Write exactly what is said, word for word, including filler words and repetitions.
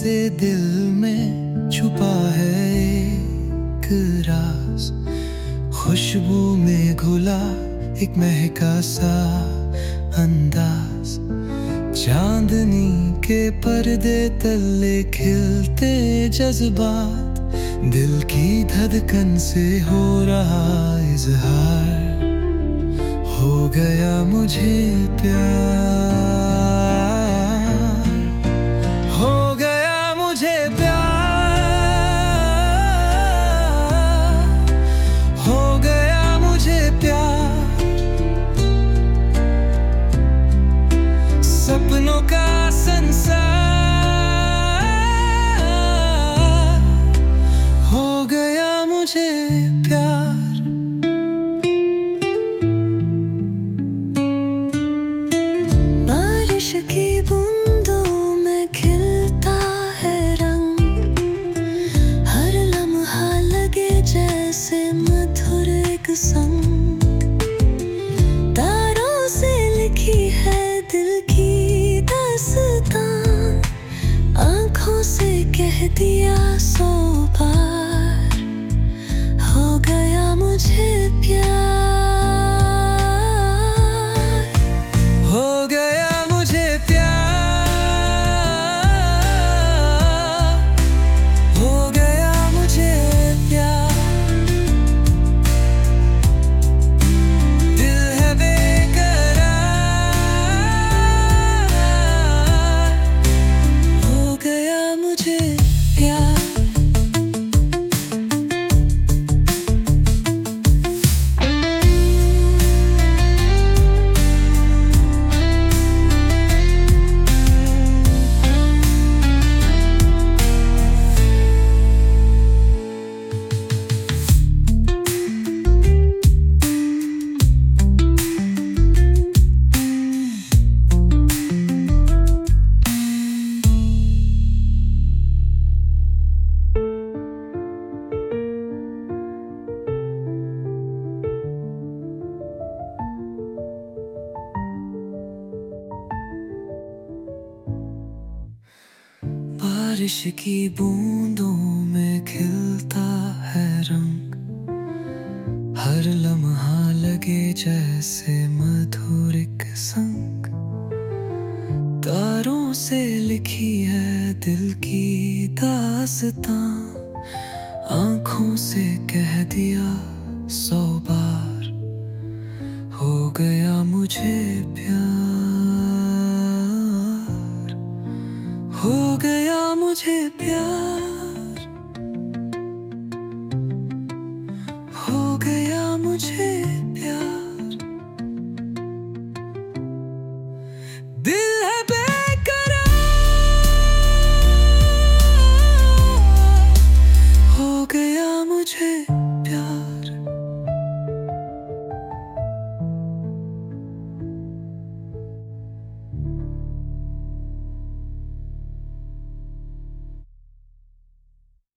से दिल में छुपा है एक राज, खुशबू में घुला एक महका सा अंदाज। चांदनी के पर्दे तले खिलते जज्बात, दिल की धड़कन से हो रहा इजहार। हो गया मुझे प्यार, हो गया मुझे प्यार, हो गया मुझे प्यार। सपनों का संसार, हो गया मुझे प्यार। बारिश की बूंदों में खिलता है रंग, हर लम्हा लगे जैसे मधुर एक संग। तारों से लिखी है दिल की दास्तां, आँखों से कह दिया सौ बार। हो गया मुझे प्यार, हो गया मुझे प्यार, हो गया मुझे प्यार। दिल है बेकरार, हो गया मुझे प्यार। बारिश की बूंदों में खिलता है रंग, हर लम्हा लगे जैसे मधुर एक संग। तारों से लिखी है दिल की दास्तां, आँखों से कह दिया सौ बार। हो गया मुझे प्यार, हो गया मुझे प्यार।